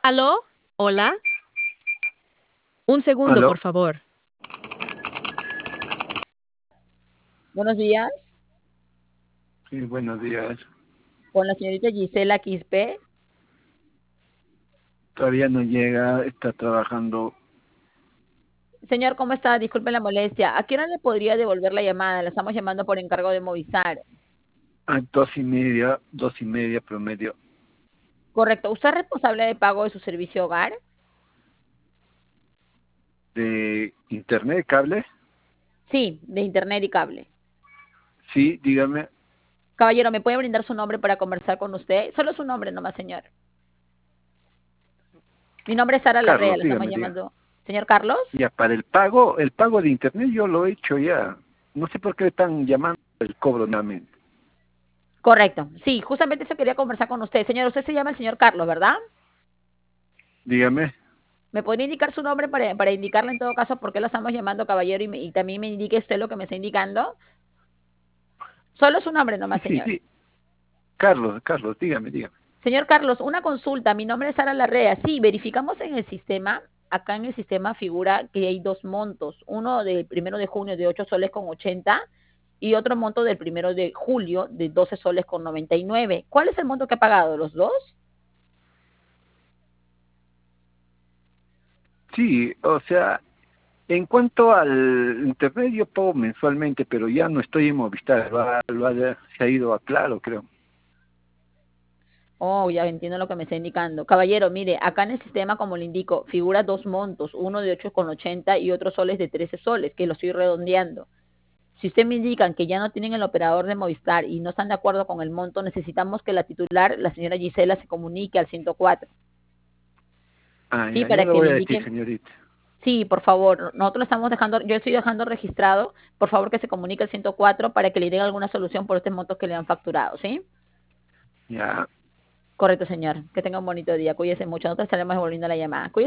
¿Aló? ¿Hola? Un segundo, Aló, por favor. Buenos días, sí, buenos días. con la señorita Gisela Quispe. Todavía no llega, está trabajando Señor, ¿cómo está? Disculpe la molestia. ¿A qué hora le podría devolver la llamada? La estamos llamando por encargo de Movistar. a 2:30 promedio Correcto. ¿Usted es responsable de pago de su servicio hogar? de internet, cable. Sí, de internet y cable. Sí, dígame. Caballero, ¿me puede brindar su nombre para conversar con usted? Solo su nombre nomás, señor. Mi nombre es Sara Larrea, Carlos, le estamos dígame, diga. llamando. Señor Carlos. Ya, para el pago de internet yo lo he hecho ya. No sé por qué están llamando el cobro nuevamente. Correcto. Sí, justamente eso quería conversar con usted. Señor, usted se llama el señor Carlos, ¿verdad? Dígame. ¿Me podría indicar su nombre para indicarle en todo caso por qué lo estamos llamando, caballero? Y también me indique usted lo que me está indicando. Solo su nombre Sí, nomás, sí, señor. sí. Carlos, dígame. Señor Carlos, una consulta. Mi nombre es Sara Larrea. Sí, verificamos en el sistema. Acá en el sistema figura que hay dos montos. Uno del 1 de junio de 8 soles con 80 y otro monto del 1 de julio de 12 soles con 99. ¿Cuál es el monto que ha pagado? ¿Los dos? Sí, o sea, en cuanto al internet yo pago mensualmente, pero ya no estoy en Movistar, se ha ido a Claro, creo. Oh, ya entiendo lo que me está indicando. Caballero, mire, acá en el sistema, como le indico, figura dos montos, uno de 8,80 y otro soles de 13 soles, que lo estoy redondeando. Si usted me indican que ya no tienen el operador de Movistar y no están de acuerdo con el monto, necesitamos que la titular, la señora Gisela, se comunique al 104. Ah, Sí, ya, yo para lo que voy le a decir, indiquen. señorita. Sí, por favor, nosotros lo estamos dejando, yo estoy dejando registrado, por favor que se comunique al 104 para que le den alguna solución por este monto que le han facturado, ¿sí? Ya. Correcto, señor. Que tenga un bonito día. Cuídese mucho. Nosotros estaremos devolviendo la llamada. Cuídese